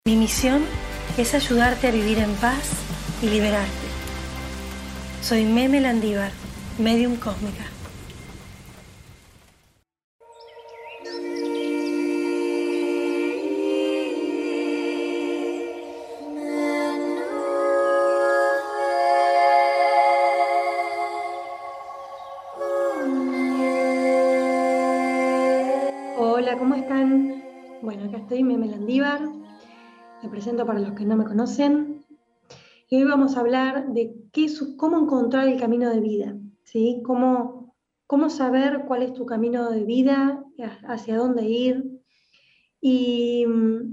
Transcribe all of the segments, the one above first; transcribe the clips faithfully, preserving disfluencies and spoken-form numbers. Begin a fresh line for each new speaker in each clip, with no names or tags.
Mi misión es ayudarte a vivir en paz y liberarte. Soy Meme Landívar, medium cósmica. Hola, ¿cómo están? Bueno, acá estoy, Meme Landívar. Me presento para los que no me conocen. Y hoy vamos a hablar de qué, cómo encontrar el camino de vida, ¿sí? Cómo, cómo saber cuál es tu camino de vida, hacia dónde ir y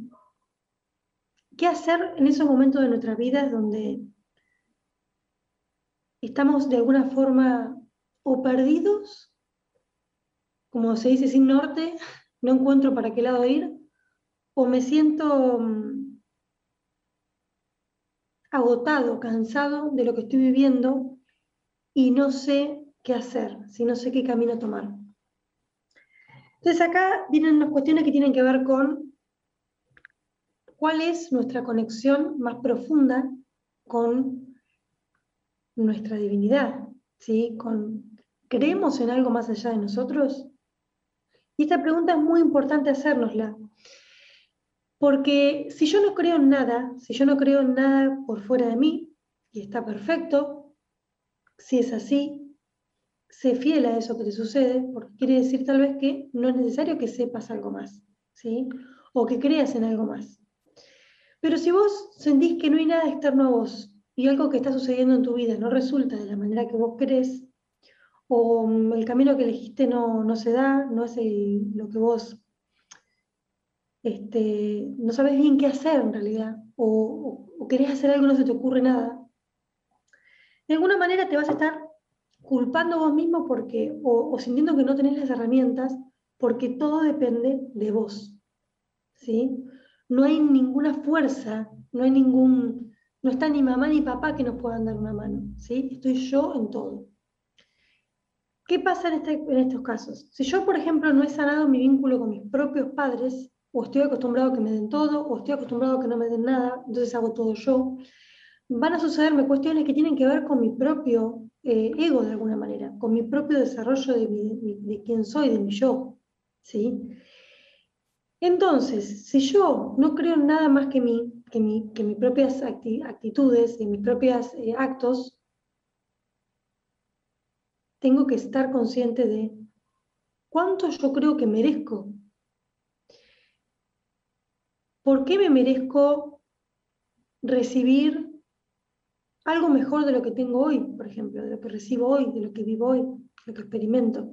qué hacer en esos momentos de nuestras vidas donde estamos de alguna forma o perdidos, como se dice, sin norte, no encuentro para qué lado ir, o me siento agotado, cansado de lo que estoy viviendo y no sé qué hacer, si no sé qué camino tomar. Entonces acá vienen unas cuestiones que tienen que ver con cuál es nuestra conexión más profunda con nuestra divinidad, ¿sí? Con, ¿creemos en algo más allá de nosotros? Y esta pregunta es muy importante hacérnosla, porque si yo no creo en nada, si yo no creo en nada por fuera de mí, y está perfecto, si es así, sé fiel a eso que te sucede, porque quiere decir tal vez que no es necesario que sepas algo más, ¿sí? O que creas en algo más. Pero si vos sentís que no hay nada externo a vos y algo que está sucediendo en tu vida no resulta de la manera que vos querés, o el camino que elegiste no, no se da, no es el, lo que vos, este, no sabés bien qué hacer en realidad, o, o, o querés hacer algo y no se te ocurre nada, de alguna manera te vas a estar culpando vos mismo porque, o, o sintiendo que no tenés las herramientas, porque todo depende de vos, ¿sí? No hay ninguna fuerza, no hay ningún, no está ni mamá ni papá que nos puedan dar una mano, ¿sí? Estoy yo en todo. ¿Qué pasa en, este, en estos casos? Si yo, por ejemplo, no he sanado mi vínculo con mis propios padres, o estoy acostumbrado a que me den todo, o estoy acostumbrado a que no me den nada, entonces hago todo yo, van a sucederme cuestiones que tienen que ver con mi propio eh, ego de alguna manera, con mi propio desarrollo de, mi, de quién soy, de mi yo, ¿sí? Entonces, si yo no creo en nada más que, mí, que, mi, que mis propias actitudes y mis propios eh, actos, tengo que estar consciente de cuánto yo creo que merezco. ¿Por qué me merezco recibir algo mejor de lo que tengo hoy, por ejemplo, de lo que recibo hoy, de lo que vivo hoy, de lo que experimento?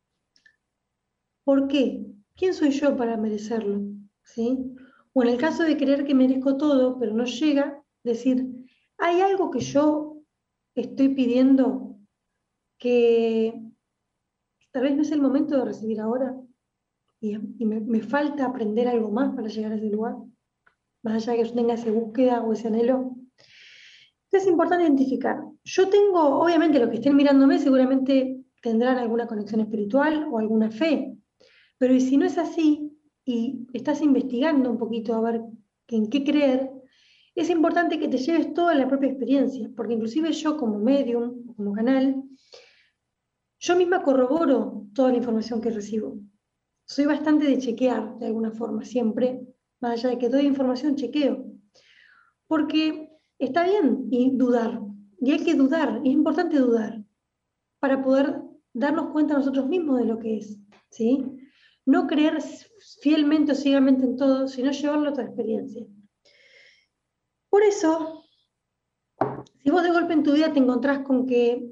¿Por qué? ¿Quién soy yo para merecerlo? ¿Sí? O en el caso de creer que merezco todo, pero no llega, decir, hay algo que yo estoy pidiendo que tal vez no es el momento de recibir ahora y, y me, me falta aprender algo más para llegar a ese lugar, más allá de que yo tenga esa búsqueda o ese anhelo. Es importante identificar. Yo tengo, obviamente, los que estén mirándome seguramente tendrán alguna conexión espiritual o alguna fe, pero y si no es así y estás investigando un poquito a ver en qué creer, es importante que te lleves toda la propia experiencia, porque inclusive yo como medium, como canal, yo misma corroboro toda la información que recibo. Soy bastante de chequear de alguna forma, siempre, más allá de que doy información, chequeo. Porque está bien y dudar, y hay que dudar, es importante dudar, para poder darnos cuenta nosotros mismos de lo que es, ¿sí? No creer fielmente o ciegamente en todo, sino llevarlo a otra experiencia. Por eso, si vos de golpe en tu vida te encontrás con que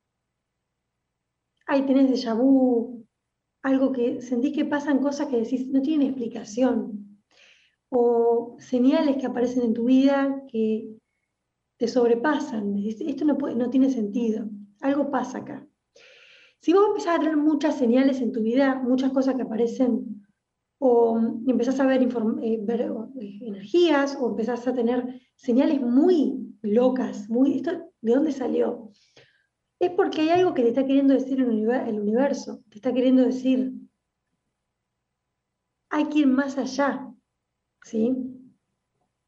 ahí tenés déjà vu, algo que sentís que pasan cosas que decís no tienen explicación, o señales que aparecen en tu vida que te sobrepasan, decís, esto no, puede, no tiene sentido, algo pasa acá. Si vos empezás a tener muchas señales en tu vida, muchas cosas que aparecen, o empezás a ver, eh, ver eh, energías, o empezás a tener señales muy locas, muy, ¿esto de dónde salió? Es porque hay algo que te está queriendo decir el universo, te está queriendo decir, hay que ir más allá, ¿sí?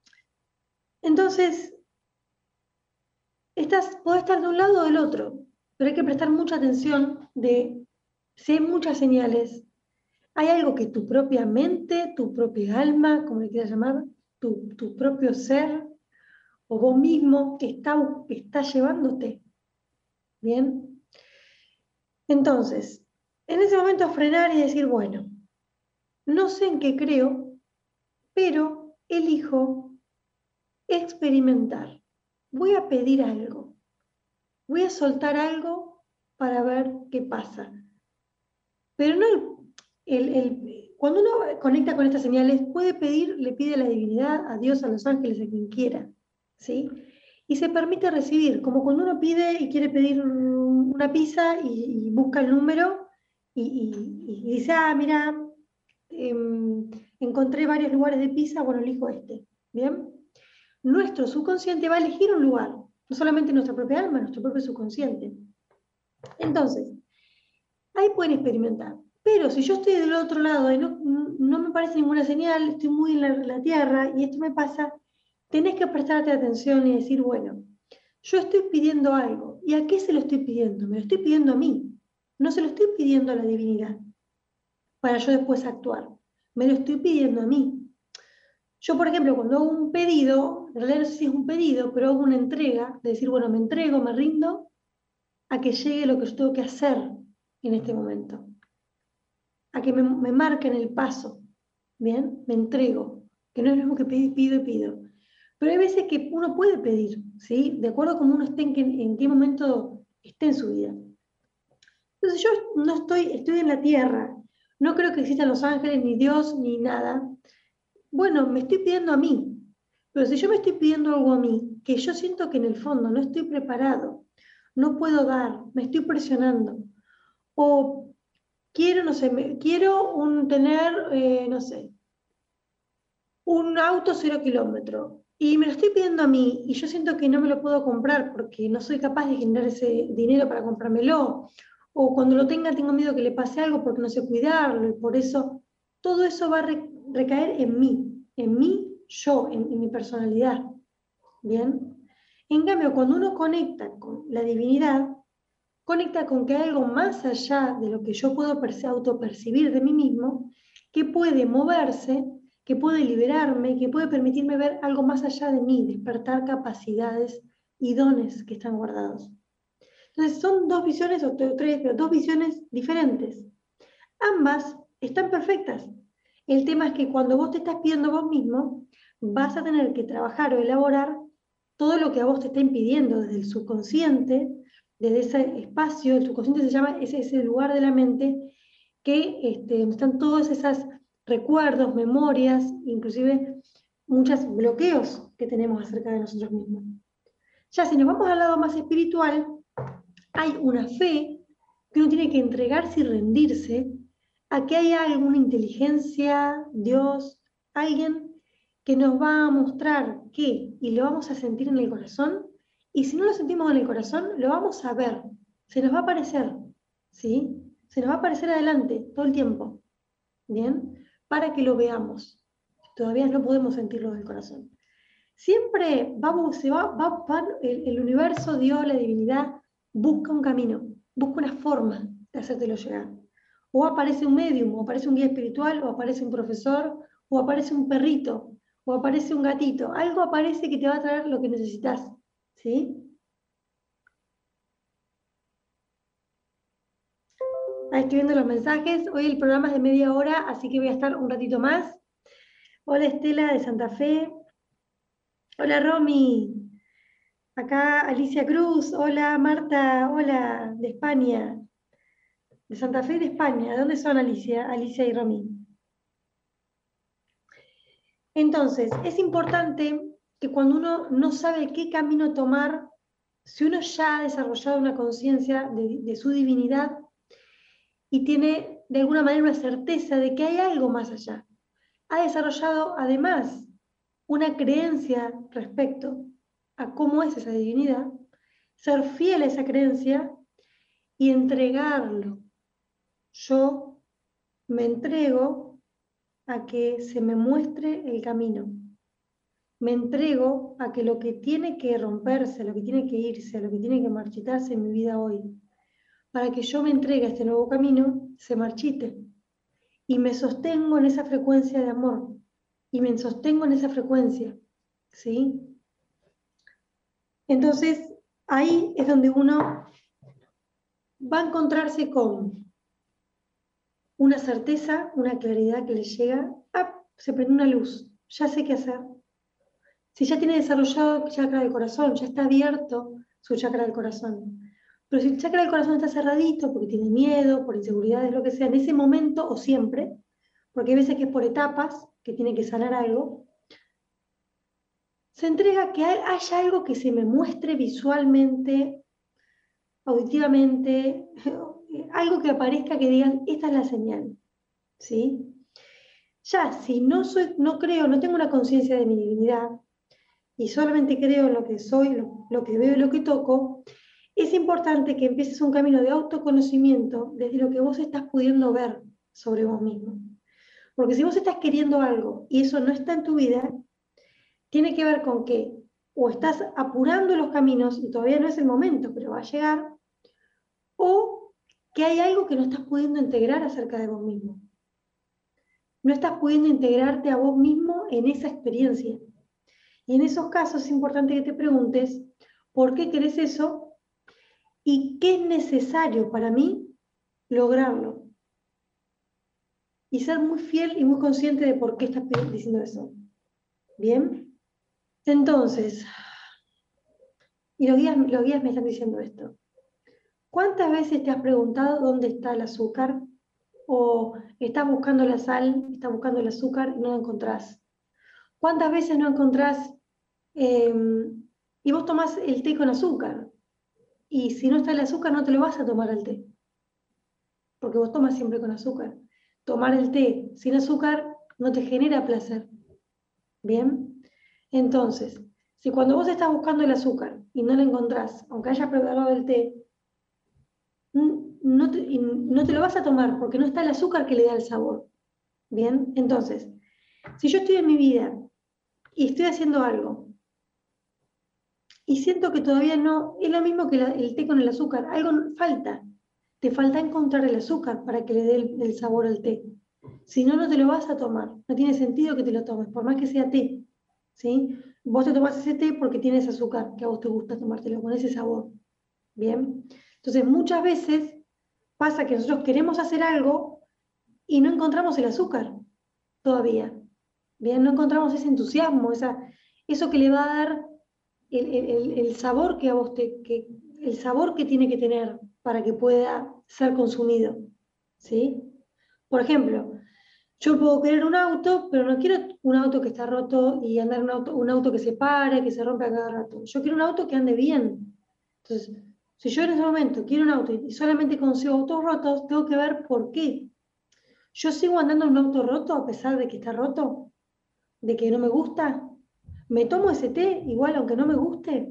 Entonces, estás, podés estar de un lado o del otro, pero hay que prestar mucha atención de si hay muchas señales. Hay algo que tu propia mente, tu propia alma, como le quieras llamar, tu, tu propio ser, o vos mismo, está, está llevándote. ¿Bien? Entonces, en ese momento frenar y decir, bueno, no sé en qué creo, pero elijo experimentar. Voy a pedir algo. Voy a soltar algo para ver qué pasa. Pero no el, el, cuando uno conecta con estas señales, puede pedir, le pide a la divinidad, a Dios, a los ángeles, a quien quiera, ¿sí? Y se permite recibir, como cuando uno pide y quiere pedir una pizza y, y busca el número y, y, y dice, ah, mira, eh, encontré varios lugares de pizza, bueno, elijo este, ¿bien? Nuestro subconsciente va a elegir un lugar, no solamente nuestra propia alma, nuestro propio subconsciente. Entonces, ahí pueden experimentar. Pero si yo estoy del otro lado y no, no me parece ninguna señal, estoy muy en la, la tierra y esto me pasa, tenés que prestarte atención y decir, bueno, yo estoy pidiendo algo. ¿Y a qué se lo estoy pidiendo? Me lo estoy pidiendo a mí. No se lo estoy pidiendo a la divinidad para yo después actuar. Me lo estoy pidiendo a mí. Yo, por ejemplo, cuando hago un pedido, en realidad no sé si es un pedido, pero hago una entrega, de decir, bueno, me entrego, me rindo a que llegue lo que yo tengo que hacer en este momento. A que me, me marquen el paso, ¿bien? Me entrego, que no es lo mismo que pido, pido y pido. Pero hay veces que uno puede pedir, ¿sí? De acuerdo a cómo uno esté, en qué, en qué momento esté en su vida. Entonces yo no estoy, estoy en la tierra, no creo que existan los ángeles, ni Dios, ni nada. Bueno, me estoy pidiendo a mí. Pero si yo me estoy pidiendo algo a mí, que yo siento que en el fondo no estoy preparado, no puedo dar, me estoy presionando, o quiero, no sé, me, quiero un, tener, eh, no sé, un auto cero kilómetro, y me lo estoy pidiendo a mí, y yo siento que no me lo puedo comprar porque no soy capaz de generar ese dinero para comprármelo, o cuando lo tenga tengo miedo que le pase algo porque no sé cuidarlo, y por eso todo eso va a re, recaer en mí, en mí, yo, en, en mi personalidad. ¿Bien? En cambio, cuando uno conecta con la divinidad, conecta con que hay algo más allá de lo que yo puedo autopercibir de mí mismo, que puede moverse, que puede liberarme, que puede permitirme ver algo más allá de mí, despertar capacidades y dones que están guardados. Entonces son dos visiones, o tres, pero dos visiones diferentes. Ambas están perfectas. El tema es que cuando vos te estás pidiendo vos mismo, vas a tener que trabajar o elaborar todo lo que a vos te está impidiendo desde el subconsciente, desde ese espacio. El subconsciente se llama, es ese lugar de la mente que este, donde están todos esos recuerdos, memorias, inclusive muchos bloqueos que tenemos acerca de nosotros mismos. Ya si nos vamos al lado más espiritual, hay una fe que uno tiene que entregarse y rendirse a que hay alguna inteligencia, Dios, alguien que nos va a mostrar qué, y lo vamos a sentir en el corazón, y si no lo sentimos en el corazón, lo vamos a ver, se nos va a aparecer, ¿sí? Se nos va a aparecer adelante todo el tiempo, ¿bien? Para que lo veamos. Todavía no podemos sentirlo del corazón. Siempre vamos, se va, va, va el, el universo, Dios, la divinidad, busca un camino, busca una forma de hacértelo llegar. O aparece un medium, o aparece un guía espiritual, o aparece un profesor, o aparece un perrito, o aparece un gatito. Algo aparece que te va a traer lo que necesitas, ¿sí? Ahí estoy viendo los mensajes. Hoy el programa es de media hora, así que voy a estar un ratito más. Hola Estela de Santa Fe. Hola Romy. Acá Alicia Cruz. Hola Marta. Hola de España. De Santa Fe de España. ¿De dónde son Alicia? Alicia y Romy. Entonces, es importante que cuando uno no sabe qué camino tomar, si uno ya ha desarrollado una conciencia de, de su divinidad y tiene de alguna manera una certeza de que hay algo más allá, ha desarrollado además una creencia respecto a cómo es esa divinidad, ser fiel a esa creencia y entregarlo. Yo me entrego a que se me muestre el camino. me entrego a que lo que tiene que romperse, lo que tiene que irse, lo que tiene que marchitarse en mi vida hoy, para que yo me entregue a este nuevo camino, se marchite. Y me sostengo en esa frecuencia de amor. Y me sostengo en esa frecuencia. ¿Sí? Entonces, ahí es donde uno va a encontrarse con una certeza, una claridad que le llega. Ah, se prende una luz. Ya sé qué hacer. Si ya tiene desarrollado el chakra del corazón, ya está abierto su chakra del corazón. Pero si el chakra del corazón está cerradito, porque tiene miedo, por inseguridades, lo que sea, en ese momento o siempre, porque hay veces que es por etapas, que tiene que sanar algo, se entrega que haya algo que se me muestre visualmente, auditivamente, algo que aparezca que digan, esta es la señal. ¿Sí? Ya, si no, soy, no creo, no tengo una conciencia de mi divinidad, y solamente creo en lo que soy, lo, lo que veo y lo que toco, es importante que empieces un camino de autoconocimiento desde lo que vos estás pudiendo ver sobre vos mismo. Porque si vos estás queriendo algo y eso no está en tu vida, tiene que ver con que o estás apurando los caminos y todavía no es el momento, pero va a llegar, o que hay algo que no estás pudiendo integrar acerca de vos mismo. No estás pudiendo integrarte a vos mismo en esa experiencia. Y en esos casos es importante que te preguntes por qué querés eso y qué es necesario para mí lograrlo. Y ser muy fiel y muy consciente de por qué estás diciendo eso. ¿Bien? Entonces, y los guías, los guías me están diciendo esto. ¿Cuántas veces te has preguntado dónde está el azúcar? ¿O estás buscando la sal, estás buscando el azúcar y no lo encontrás? ¿Cuántas veces no encontrás eh, y vos tomás el té con azúcar? Y si no está el azúcar, no te lo vas a tomar el té. Porque vos tomas siempre con azúcar. Tomar el té sin azúcar no te genera placer. ¿Bien? Entonces, si cuando vos estás buscando el azúcar y no lo encontrás, aunque hayas preparado el té, no te, no te lo vas a tomar porque no está el azúcar que le da el sabor. ¿Bien? Entonces, si yo estoy en mi vida y estoy haciendo algo y siento que todavía no, es lo mismo que la, el té con el azúcar, algo falta. Te falta encontrar el azúcar para que le dé el, el sabor al té. Si no, no te lo vas a tomar. No tiene sentido que te lo tomes, por más que sea té. ¿Sí? Vos te tomás ese té porque tienes azúcar, que a vos te gusta tomártelo con ese sabor. ¿Bien? Entonces, muchas veces pasa que nosotros queremos hacer algo y no encontramos el azúcar todavía. Bien, no encontramos ese entusiasmo, esa, eso que le va a dar el, el, el sabor que a vos te, que, el sabor que tiene que tener para que pueda ser consumido. ¿Sí? Por ejemplo, yo puedo querer un auto, pero no quiero un auto que está roto y andar un auto, un auto que se pare, que se rompe a cada rato. Yo quiero un auto que ande bien. Entonces, si yo en ese momento quiero un auto y solamente consigo autos rotos, tengo que ver por qué. ¿Yo sigo andando en un auto roto a pesar de que está roto? ¿De que no me gusta? ¿Me tomo ese té igual aunque no me guste?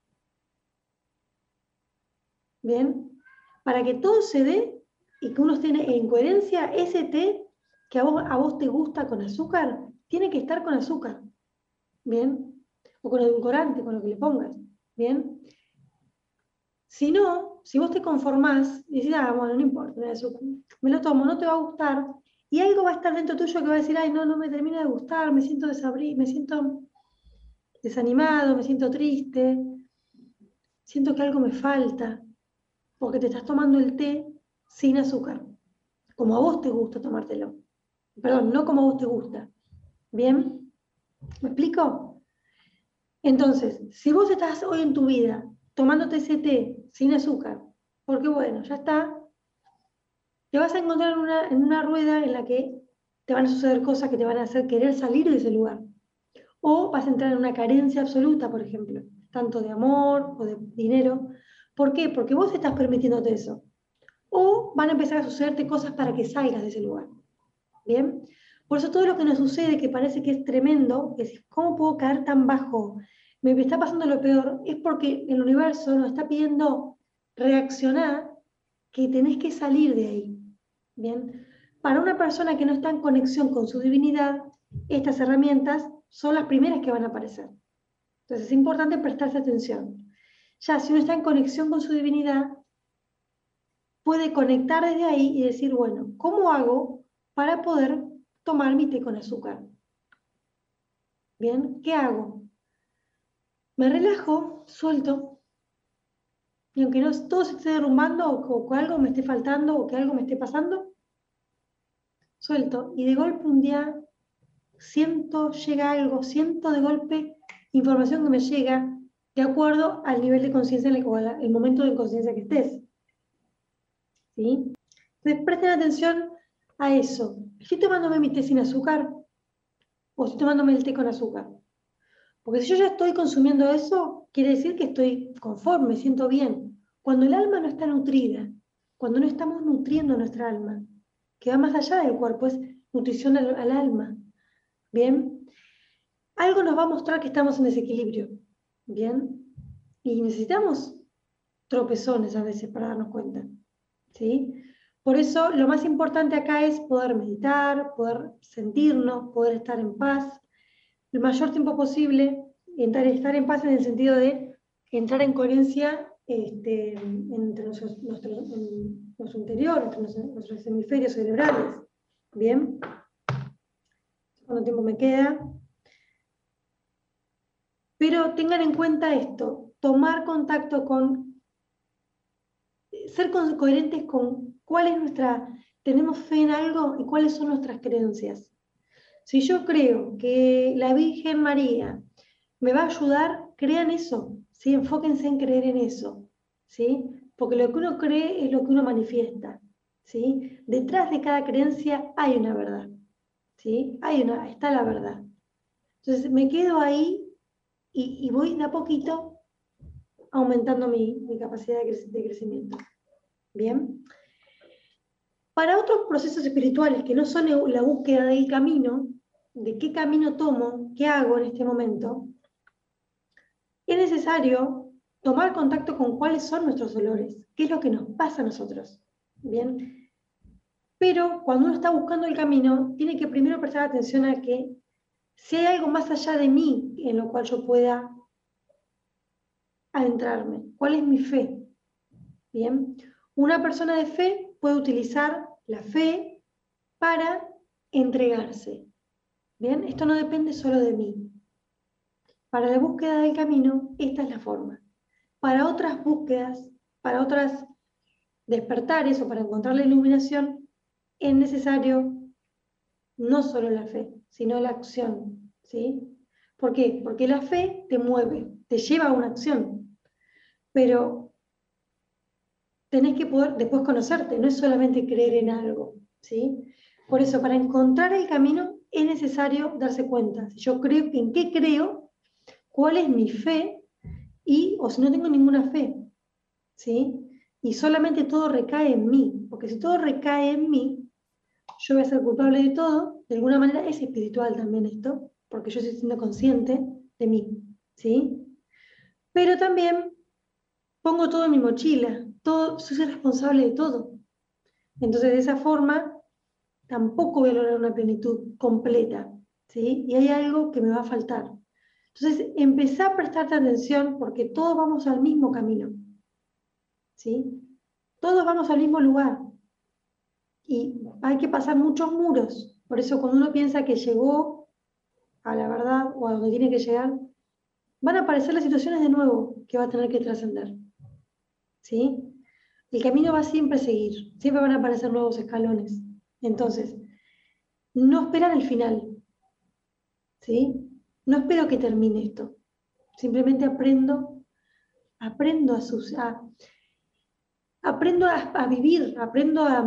Bien, para que todo se dé y que uno esté en coherencia, ese té que a vos, a vos te gusta con azúcar, tiene que estar con azúcar. Bien, o con edulcorante, con lo que le pongas. Bien. Si no, si vos te conformás y decís, ah, bueno, no importa, me lo tomo, no te va a gustar, y algo va a estar dentro tuyo que va a decir, ay, no, no me termina de gustar, me siento desabrido, me siento desanimado, me siento triste, siento que algo me falta, porque te estás tomando el té sin azúcar, como a vos te gusta tomártelo. Perdón, no como a vos te gusta. ¿Bien? ¿Me explico? Entonces, si vos estás hoy en tu vida tomándote ese té sin azúcar, porque bueno, ya está, te vas a encontrar en una, en una rueda en la que te van a suceder cosas que te van a hacer querer salir de ese lugar. O vas a entrar en una carencia absoluta, por ejemplo, tanto de amor o de dinero. ¿Por qué? Porque vos estás permitiéndote eso. O van a empezar a sucederte cosas para que salgas de ese lugar. ¿Bien? Por eso todo lo que nos sucede, que parece que es tremendo, que es ¿cómo puedo caer tan bajo? Me está pasando lo peor, es porque el universo nos está pidiendo reaccionar, que tenés que salir de ahí. ¿Bien? Para una persona que no está en conexión con su divinidad, estas herramientas son las primeras que van a aparecer. Entonces es importante prestarse atención. Ya si uno está en conexión con su divinidad, puede conectar desde ahí y decir, bueno, ¿cómo hago para poder tomar mi té con azúcar? Bien, ¿qué hago? Me relajo, suelto, y aunque no todo se esté derrumbando o, o que algo me esté faltando o que algo me esté pasando, suelto. Y de golpe un día siento, llega algo, siento de golpe información que me llega de acuerdo al nivel de conciencia o al momento de conciencia que estés. ¿Sí? Entonces presten atención a eso. ¿Estoy tomándome mi té sin azúcar? ¿O estoy tomándome el té con azúcar? Porque si yo ya estoy consumiendo eso, quiere decir que estoy conforme, me siento bien. Cuando el alma no está nutrida, cuando no estamos nutriendo nuestra alma, que va más allá del cuerpo, es nutrición al, al alma. ¿Bien? Algo nos va a mostrar que estamos en desequilibrio. ¿Bien? Y necesitamos tropezones a veces para darnos cuenta. ¿Sí? Por eso lo más importante acá es poder meditar, poder sentirnos, poder estar en paz, el mayor tiempo posible, entrar, estar en paz en el sentido de entrar en coherencia este, entre nuestro, nuestro, en nuestro interior, entre nuestros, nuestros hemisferios cerebrales. ¿Bien? ¿Cuánto tiempo me queda? Pero tengan en cuenta esto, tomar contacto con, ser coherentes con cuál es nuestra, tenemos fe en algo y cuáles son nuestras creencias. Si yo creo que la Virgen María me va a ayudar, crean eso, ¿sí? Enfóquense en creer en eso, ¿sí? Porque lo que uno cree es lo que uno manifiesta, ¿sí? Detrás de cada creencia hay una verdad, ¿sí? Hay una, está la verdad. Entonces me quedo ahí y, y voy de a poquito aumentando mi, mi capacidad de, cre de crecimiento. ¿Bien? Para otros procesos espirituales que no son la búsqueda del camino, de qué camino tomo, qué hago en este momento, es necesario tomar contacto con cuáles son nuestros dolores, qué es lo que nos pasa a nosotros. ¿Bien? Pero cuando uno está buscando el camino, tiene que primero prestar atención a que si hay algo más allá de mí en lo cual yo pueda adentrarme, cuál es mi fe. ¿Bien? Una persona de fe puede utilizar la fe para entregarse. ¿Bien? Esto no depende solo de mí. Para la búsqueda del camino, esta es la forma. Para otras búsquedas, para otras despertares o para encontrar la iluminación, es necesario no solo la fe, sino la acción. ¿Sí? ¿Por qué? Porque la fe te mueve, te lleva a una acción. Pero tenés que poder después conocerte, no es solamente creer en algo. ¿Sí? Por eso, para encontrar el camino, es necesario darse cuenta. Si yo creo, ¿en qué creo? ¿Cuál es mi fe? Y, o si no tengo ninguna fe, ¿sí? Y solamente todo recae en mí, porque si todo recae en mí, yo voy a ser culpable de todo, de alguna manera es espiritual también esto, porque yo estoy siendo consciente de mí, ¿sí? Pero también pongo todo en mi mochila, todo, soy responsable de todo. Entonces de esa forma tampoco voy a lograr una plenitud completa, ¿sí? Y hay algo que me va a faltar. Entonces, empezá a prestarte atención porque todos vamos al mismo camino, ¿sí? Todos vamos al mismo lugar y hay que pasar muchos muros. Por eso cuando uno piensa que llegó a la verdad o a donde tiene que llegar, van a aparecer las situaciones de nuevo que va a tener que trascender, ¿sí? El camino va siempre a seguir, siempre van a aparecer nuevos escalones. Entonces, no esperar el final, ¿sí? No espero que termine esto. Simplemente aprendo, aprendo a, sus, a, aprendo a, a vivir, aprendo a,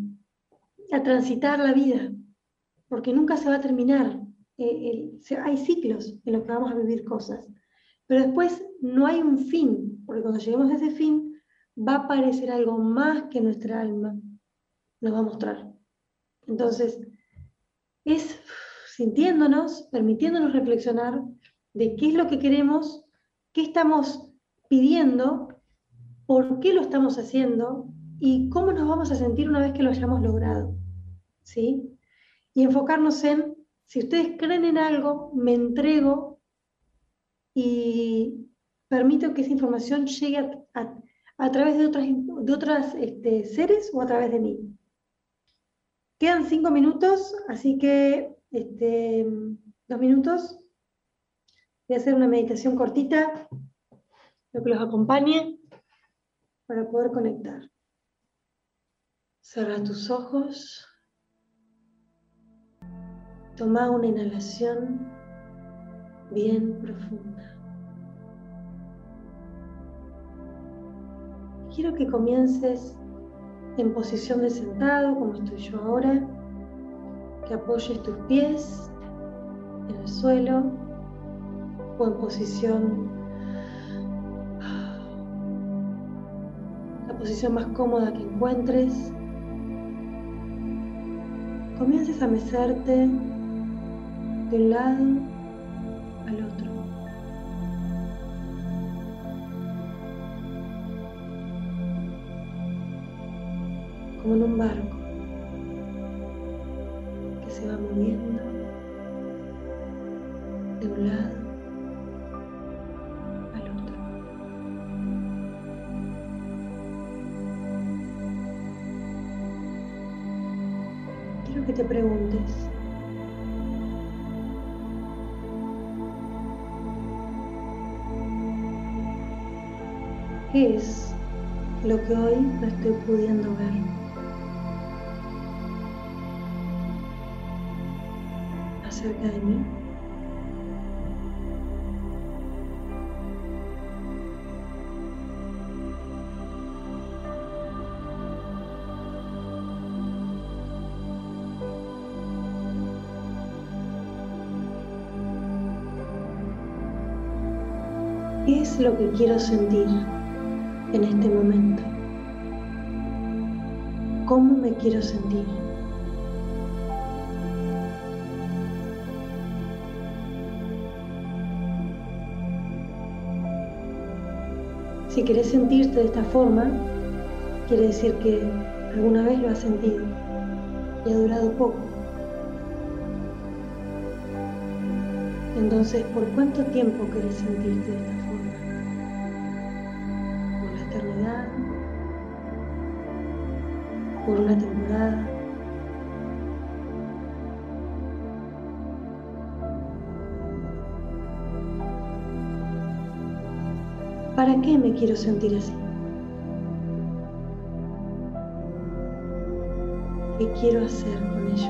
a transitar la vida, porque nunca se va a terminar. Eh, el, hay ciclos en los que vamos a vivir cosas, pero después no hay un fin, porque cuando lleguemos a ese fin va a aparecer algo más que nuestra alma nos va a mostrar. Entonces, es sintiéndonos, permitiéndonos reflexionar de qué es lo que queremos, qué estamos pidiendo, por qué lo estamos haciendo y cómo nos vamos a sentir una vez que lo hayamos logrado, ¿sí? Y enfocarnos en Si ustedes creen en algo, me entrego y permito que esa información llegue a, a, a través de otras, de otras este, seres o a través de mí. Quedan cinco minutos, así que este, dos minutos. Voy a hacer una meditación cortita, lo que los acompañe, para poder conectar. Cierra tus ojos. Toma una inhalación bien profunda. Quiero que comiences en posición de sentado, como estoy yo ahora, que apoyes tus pies en el suelo o en posición, la posición más cómoda que encuentres. Comiences a mecerte de un lado al otro. Como en un barco que se va moviendo de un lado al otro. Quiero que te preguntes, ¿qué es lo que hoy no estoy pudiendo ver? Acerca de mí. ¿Qué es lo que quiero sentir en este momento? ¿Cómo me quiero sentir? Si querés sentirte de esta forma, quiere decir que alguna vez lo has sentido y ha durado poco. Entonces, ¿por cuánto tiempo querés sentirte de esta forma? ¿Por la eternidad? ¿Por una temporada? ¿Para qué me quiero sentir así? ¿Qué quiero hacer con ello?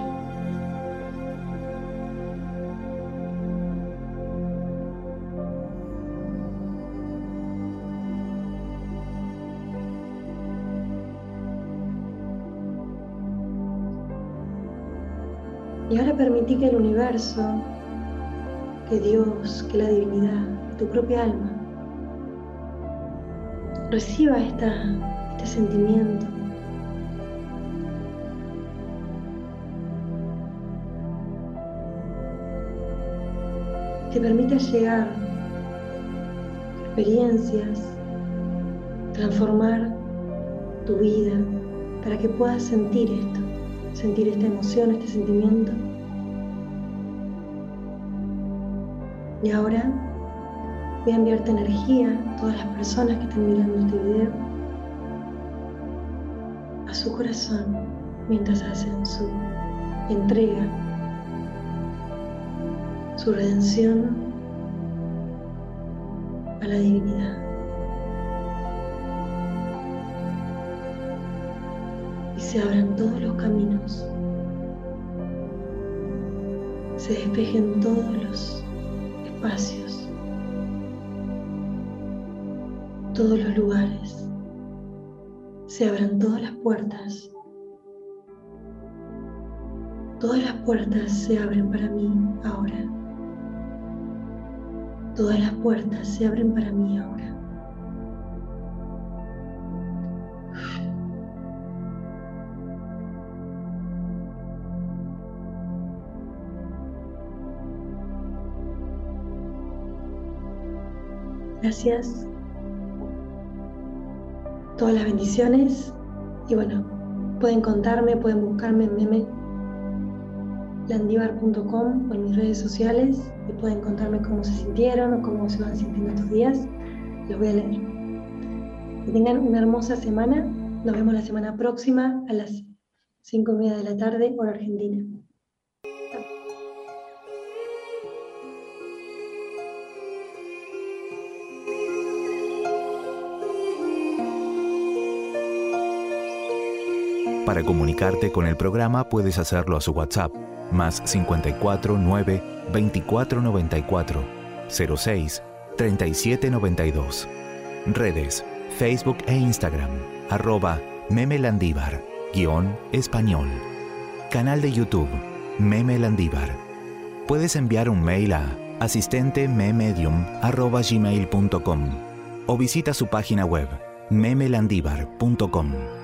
Y ahora permití que el universo, que Dios, que la divinidad, tu propia alma, reciba esta, este sentimiento. Te permita llegar a experiencias, transformar tu vida para que puedas sentir esto, sentir esta emoción, este sentimiento. Y ahora voy a enviarte energía a todas las personas que estén mirando este video, a su corazón, mientras hacen su entrega, su redención a la divinidad. Y se abran todos los caminos, se despejen todos los espacios, todos los lugares, se abran todas las puertas. Todas las puertas se abren para mí ahora. Todas las puertas se abren para mí ahora. Gracias. Todas las bendiciones. Y bueno, pueden contarme, pueden buscarme en Meme. landívar punto com o en mis redes sociales y pueden contarme cómo se sintieron o cómo se van sintiendo estos días. Los voy a leer. Que tengan una hermosa semana. Nos vemos la semana próxima a las cinco y media de la tarde, hora argentina.
Para comunicarte con el programa puedes hacerlo a su WhatsApp, más cincuenta y cuatro nueve veinticuatro noventa y cuatro cero seis treinta y siete noventa y dos. Redes, Facebook e Instagram, arroba Meme Landívar, guión español. Canal de YouTube, Meme Landívar. Puedes enviar un mail a asistente memedium arroba gmail punto com o visita su página web, meme landívar punto com.